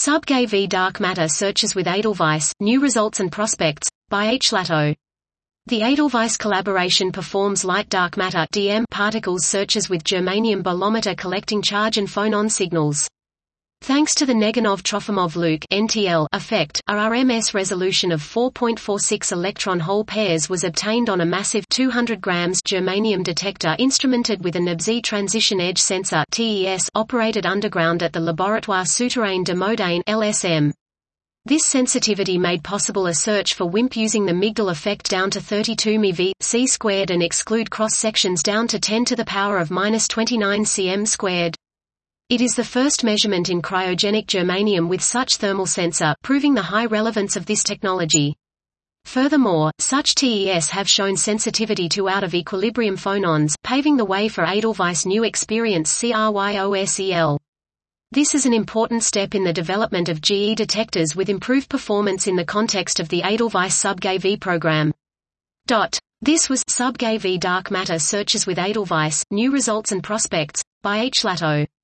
Sub-Gay v Dark Matter Searches with Edelweiss, New Results and Prospects, by H. Latto. The Edelweiss collaboration performs light-dark matter (DM) particles searches with germanium bolometer collecting charge and phonon signals. Thanks to the Neganov-Trofimov-Luke (NTL) effect, a RMS resolution of 4.46 electron-hole pairs was obtained on a massive 200 grams germanium detector instrumented with a NBZ transition edge sensor (TES) operated underground at the Laboratoire Souterrain de Modane (LSM). This sensitivity made possible a search for WIMP using the Migdal effect down to 32 MeV, c squared and exclude cross-sections down to 10 to the power of -29 cm squared. It is the first measurement in cryogenic germanium with such thermal sensor, proving the high relevance of this technology. Furthermore, such TES have shown sensitivity to out-of-equilibrium phonons, paving the way for Edelweiss new experience CRYOSEL. This is an important step in the development of GE detectors with improved performance in the context of the Edelweiss Sub-Gay V program. This was Sub-Gay v Dark Matter Searches with Edelweiss, New Results and Prospects, by H. Latto.